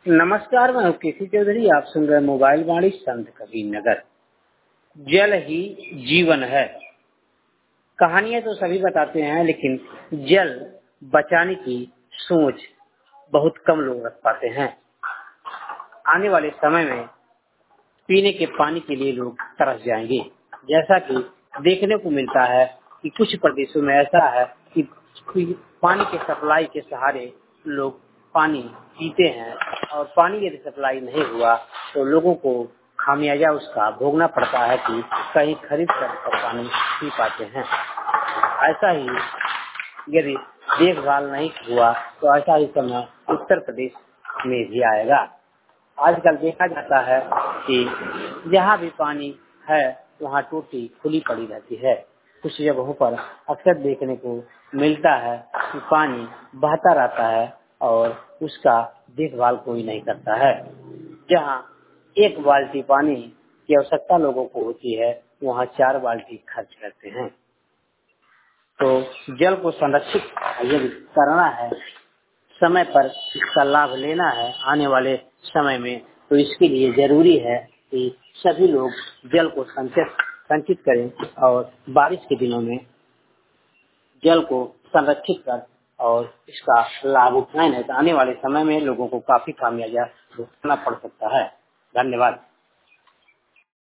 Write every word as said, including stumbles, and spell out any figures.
नमस्कार, मैं हूँ केसी चौधरी। आप सुन रहे मोबाइल वाणी संत कबीर नगर। जल ही जीवन है। कहानियां तो सभी बताते हैं, लेकिन जल बचाने की सोच बहुत कम लोग रख पाते हैं। आने वाले समय में पीने के पानी के लिए लोग तरस जाएंगे। जैसा कि देखने को मिलता है कि कुछ प्रदेशों में ऐसा है कि पानी के सप्लाई के सहारे लोग पानी पीते हैं, और पानी यदि सप्लाई नहीं हुआ तो लोगों को खामियाजा उसका भोगना पड़ता है कि कहीं खरीद कर पानी पी पाते हैं। ऐसा ही यदि देखभाल नहीं हुआ तो ऐसा ही समय उत्तर प्रदेश में भी आएगा। आजकल देखा जाता है कि जहाँ भी पानी है वहाँ टूटी खुली पड़ी रहती है। कुछ जगहों पर अक्सर देखने को मिलता है कि पानी बहता रहता है और उसका देखभाल कोई नहीं करता है। जहाँ एक बाल्टी पानी की आवश्यकता लोगों को होती है, वहाँ चार बाल्टी खर्च करते हैं। तो जल को संरक्षित यदि करना है, समय पर इसका लाभ लेना है आने वाले समय में, तो इसके लिए जरूरी है कि सभी लोग जल को संचित संचित करें और बारिश के दिनों में जल को संरक्षित कर और इसका लाभ उठाएं। नहीं तो आने वाले समय में लोगों को काफी खामियाजा भुगतना पड़ सकता है। धन्यवाद।